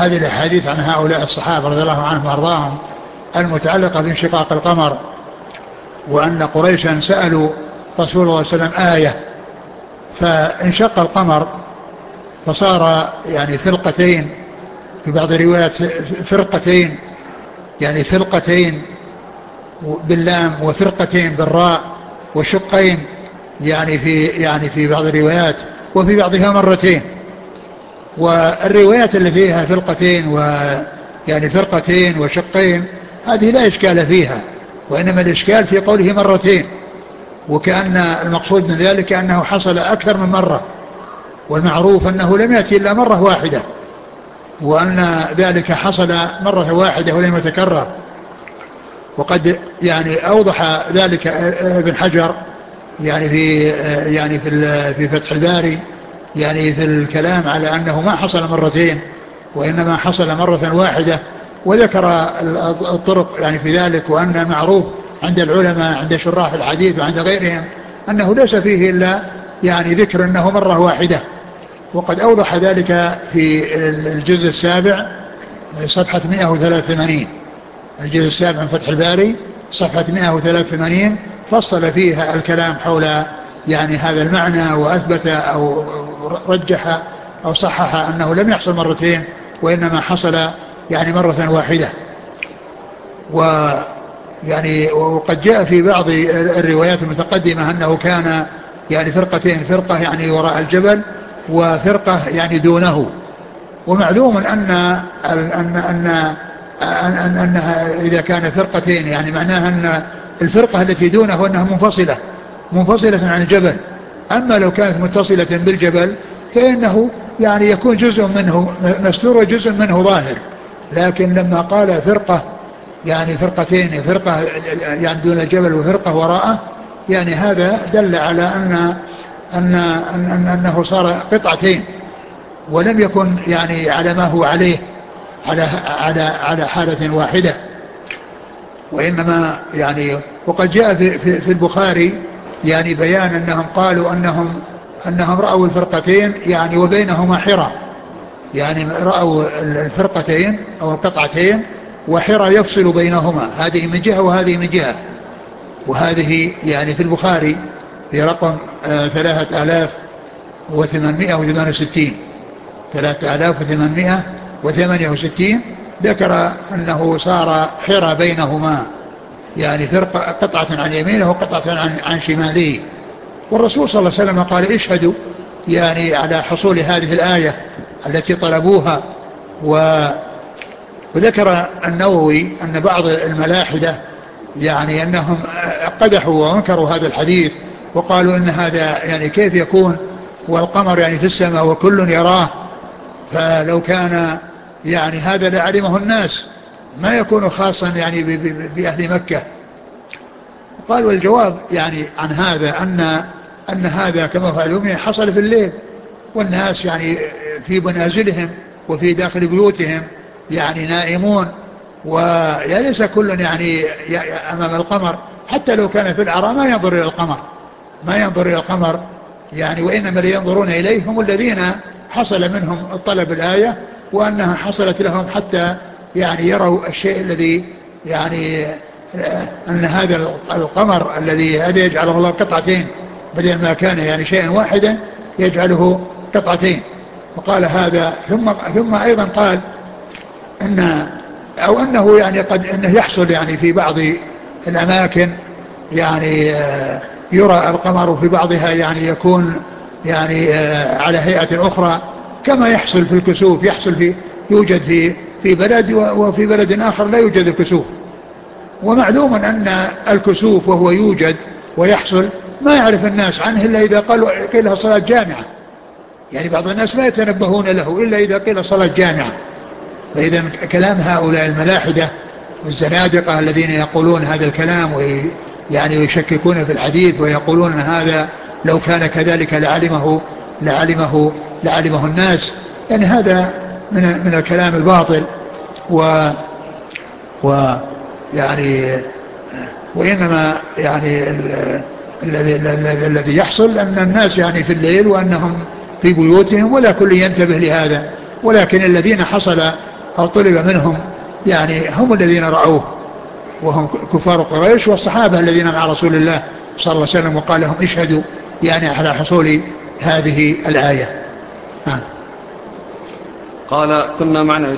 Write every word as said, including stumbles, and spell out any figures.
هذه الأحاديث عن هؤلاء الصحابة رضي الله عنهم وأرضاهم المتعلقة بانشقاق القمر، وأن قريشا سألوا رسول الله صلى الله عليه وسلم آية فانشق القمر فصار يعني فرقتين، في بعض الروايات فرقتين، يعني فرقتين باللام وفرقتين بالراء وشقين، يعني في يعني في بعض الروايات، وفي بعضها مرتين. والروايات التي فيها فرقتين ويعني فرقتين وشقين هذه لا إشكال فيها، وإنما الإشكال في قوله مرتين، وكأن المقصود من ذلك أنه حصل أكثر من مرة، والمعروف أنه لم يأتي إلا مرة واحدة، وأن ذلك حصل مرة واحدة ولم يتكرر. وقد يعني أوضح ذلك ابن حجر يعني في يعني في في فتح الباري، يعني في الكلام على أنه ما حصل مرتين وإنما حصل مرة واحدة، وذكر الطرق يعني في ذلك، وأن معروف عند العلماء عند شراح الحديث وعند غيرهم أنه ليس فيه إلا يعني ذكر أنه مرة واحدة. وقد أوضح ذلك في الجزء السابع صفحة مئة وثلاثة وثمانين، الجزء السابع من فتح الباري صفحة مئة وثلاثة وثمانين، فصل فيها الكلام حول يعني هذا المعنى، وأثبت أو رجح أو صحح أنه لم يحصل مرتين وإنما حصل يعني مرة واحدة. ويعني وقد جاء في بعض الروايات المتقدمة أنه كان يعني فرقتين، فرقة يعني وراء الجبل وفرقة يعني دونه. ومعلوم أن أن أن أن أنها إذا كان فرقتين يعني معناها أن الفرقة التي دونه أنها منفصلة منفصلة عن الجبل. أما لو كانت متصلة بالجبل فإنه يعني يكون جزء منه مستور وجزء منه ظاهر، لكن لما قال فرقة يعني فرقتين، فرقة يعني دون الجبل وفرقة وراءه، يعني هذا دل على أن أن أن أنه صار قطعتين، ولم يكن يعني على ما هو عليه على على على حالة واحدة، وإنما يعني وقد جاء في, في, في البخاري يعني بيان أنهم قالوا أنهم أنهم رأوا الفرقتين يعني وبينهما حرة، يعني رأوا الفرقتين أو القطعتين وحرة يفصل بينهما، هذه من جهة وهذه من جهة. وهذه يعني في البخاري في رقم ثلاثة آلاف وثمانمائة وثمانية وستين ثلاثة آلاف وثمانمائة وثمانية وستين ذكر أنه صار حرة بينهما، يعني فرقة قطعة عن يمينه وقطعة عن, عن شماله. والرسول صلى الله عليه وسلم قال اشهدوا يعني على حصول هذه الآية التي طلبوها. و وذكر النووي أن بعض الملاحدة يعني أنهم قدحوا وانكروا هذا الحديث، وقالوا إن هذا يعني كيف يكون والقمر يعني في السماء وكل يراه، فلو كان يعني هذا لعلمه الناس ما يكون خاصا يعني بأهل مكة. قالوا الجواب يعني عن هذا أن أن هذا كما فعلوا حصل في الليل، والناس يعني في منازلهم وفي داخل بيوتهم يعني نائمون، وليس كل يعني أمام القمر، حتى لو كان في العراء ما ينظر إلى القمر ما ينظر إلى القمر يعني، وإنما لينظرون إليه هم الذين حصل منهم الطلب الآية، وأنها حصلت لهم حتى يعني يروا الشيء الذي يعني أن هذا القمر الذي هذا يجعله الله قطعتين بدل ما كان يعني شيئا واحدا يجعله قطعتين. وقال هذا ثم ثم أيضا قال أن أو أنه يعني قد أنه يحصل يعني في بعض الأماكن يعني يرى القمر في بعضها يعني يكون يعني على هيئة أخرى، كما يحصل في الكسوف، يحصل في يوجد في في بلد وفي بلد آخر لا يوجد الكسوف. ومعلوم أن الكسوف وهو يوجد ويحصل ما يعرف الناس عنه إلا إذا قالوا قيل صلاة جامعة، يعني بعض الناس ما يتنبهون له إلا إذا قيل صلاة جامعة. فإذا كلام هؤلاء الملاحدة والزنادقة الذين يقولون هذا الكلام ويعني يشككون في الحديث ويقولون هذا لو كان كذلك لعلمه لعلمه لعلمه الناس، يعني هذا من من الكلام الباطل. و و يعني وإنما يعني الذي الذي يحصل أن الناس يعني في الليل وأنهم في بيوتهم ولا كل ينتبه لهذا، ولكن الذين حصل أو طلب منهم يعني هم الذين رأوه وهم كفار قريش والصحابة الذين مع رسول الله صلى الله عليه وسلم وقال لهم اشهدوا يعني على حصول هذه الآية. قال كنا معنا